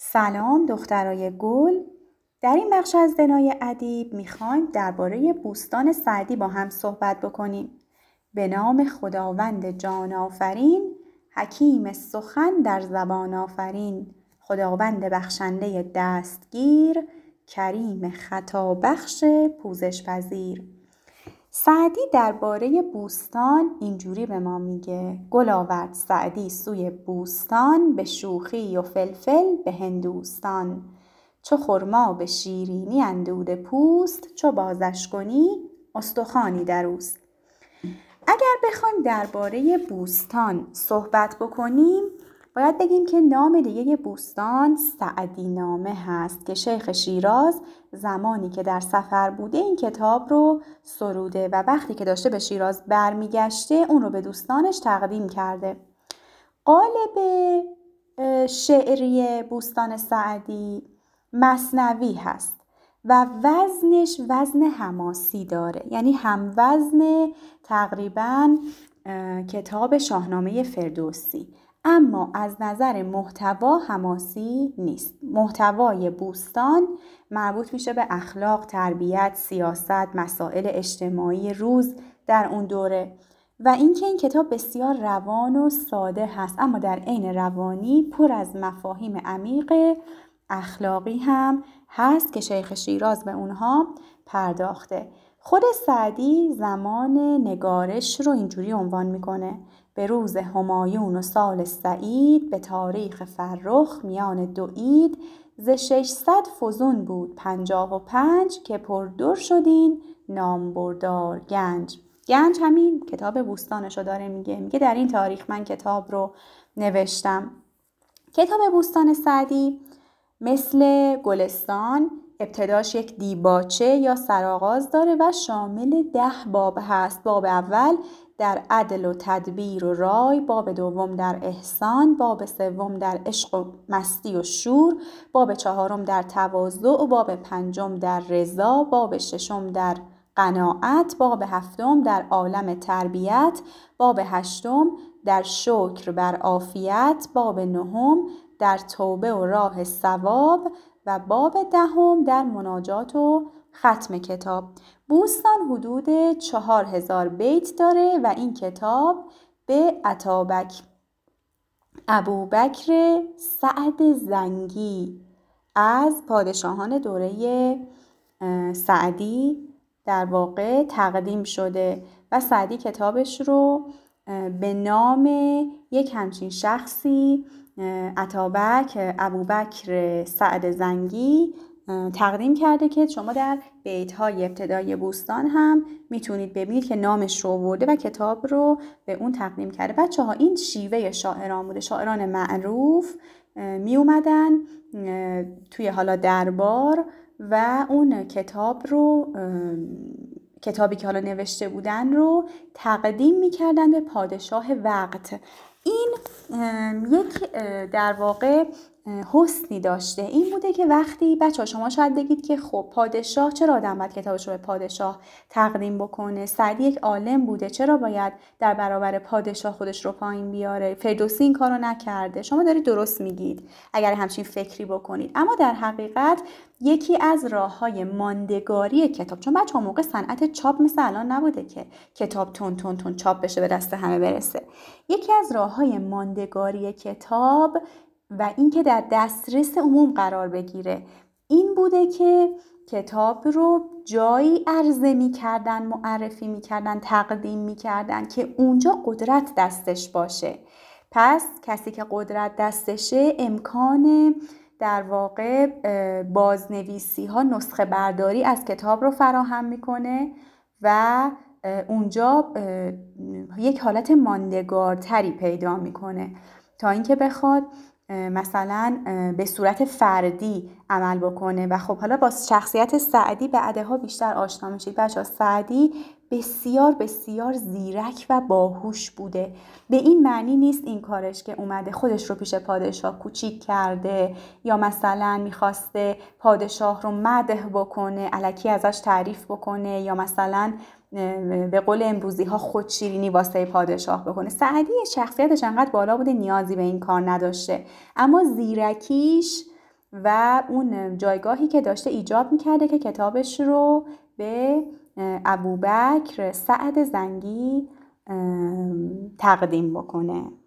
سلام دخترای گل. در این بخش از دنای ادیب میخوایم درباره بوستان سعدی با هم صحبت بکنیم. به نام خداوند جان آفرین، حکیم سخن در زبان آفرین. خداوند بخشنده دستگیر، کریم خطا بخش پوزش پذیر. سعدی درباره بوستان اینجوری به ما میگه: گل آورد سعدی سوی بوستان، به شوخی و فلفل به هندوستان. چو خرما به شیرینی اندوده پوست، چو بازش کنی استخوانی در اوست. اگر بخوایم درباره بوستان صحبت بکنیم، باید بگیم که نام دیگه بوستان سعدی نامه هست که شیخ شیراز زمانی که در سفر بوده این کتاب رو سروده و وقتی که داشته به شیراز برمیگشته اون رو به دوستانش تقدیم کرده. قالب شعری بوستان سعدی مثنوی هست و وزنش وزن حماسی داره، یعنی هم وزن تقریباً کتاب شاهنامه فردوسی، اما از نظر محتوا حماسی نیست. محتوای بوستان مربوط میشه به اخلاق، تربیت، سیاست، مسائل اجتماعی روز در اون دوره و اینکه این کتاب بسیار روان و ساده هست، اما در عین روانی پر از مفاهیم عمیق اخلاقی هم هست که شیخ شیراز به اونها پرداخته. خود سعدی زمان نگارش رو اینجوری عنوان میکنه: به روز همایون و سال سعید، به تاریخ فرخ میان دو عید، ز 600 فزون بود 55 که پردر شدین نامبردار گنج. گنج همین کتاب بوستانشو داره میگه در این تاریخ من کتاب رو نوشتم. کتاب بوستان سعدی مثل گلستان ابتداش یک دیباچه یا سرآغاز داره و شامل 10 باب هست. باب اول در عدل و تدبیر و رای، باب دوم در احسان، باب سوم در عشق و مستی و شور، باب چهارم در تواضع و باب پنجم در رضا، باب ششم در قناعت، باب هفتم در عالم تربیت، باب هشتم در شکر بر عافیت، باب نهم در توبه و راه ثواب و باب دهم در مناجات و ختم کتاب. بوستان حدود 4000 بیت داره و این کتاب به عطابک ابوبکر سعد زنگی از پادشاهان دوره سعدی در واقع تقدیم شده و سعدی کتابش رو به نام یک همچین شخصی، عطابک ابوبکر سعد زنگی، تقدیم کرده که شما در بیت‌های ابتدای بوستان هم میتونید ببینید که نامش رو آورده و کتاب رو به اون تقدیم کرده. بچه‌ها این شیوه شاعران بوده. شاعران معروف می اومدن توی حالا دربار و اون کتابی که حالا نوشته بودن رو تقدیم میکردن به پادشاه وقت. این یک در واقع حسنی داشته، این بوده که وقتی بچه‌ها شما شاید بگید که خب پادشاه چرا آدم باید کتابش رو به پادشاه تقدیم بکنه؟ سعدی یک عالم بوده، چرا باید در برابر پادشاه خودش رو پایین بیاره؟ فردوسی این کارو نکرده. شما دارید درست میگید اگر همچین فکری بکنید، اما در حقیقت یکی از راه‌های ماندگاری کتاب، چون بچه‌ها موقع صنعت چاپ مثل الان نبوده که کتاب تون چاپ بشه به دست همه برسه، یکی از راه‌های ماندگاری کتاب و اینکه در دسترس عموم قرار بگیره این بوده که کتاب رو جایی عرضه می‌کردن، معرفی می‌کردن، تقدیم می‌کردن که اونجا قدرت دستش باشه. پس کسی که قدرت دستشه امکان در واقع بازنویسی ها، نسخه برداری از کتاب رو فراهم میکنه و اونجا یک حالت ماندگارتری پیدا میکنه تا اینکه بخواد مثلا به صورت فردی عمل بکنه. و خب حالا با شخصیت سعدی بعدها بیشتر آشنا میشید بچه‌ها. سعدی بسیار بسیار زیرک و باهوش بوده. به این معنی نیست این کارش که اومده خودش رو پیش پادشاه کوچیک کرده یا مثلا میخواسته پادشاه رو مدح بکنه، الکی ازش تعریف بکنه یا مثلا به قول امروزی ها خودشیرینی واسه پادشاه بکنه. سعدی شخصیتش انقدر بالا بوده نیازی به این کار نداشته، اما زیرکیش و اون جایگاهی که داشته ایجاب میکرده که کتابش رو به ابوبکر سعد زنگی تقدیم بکنه.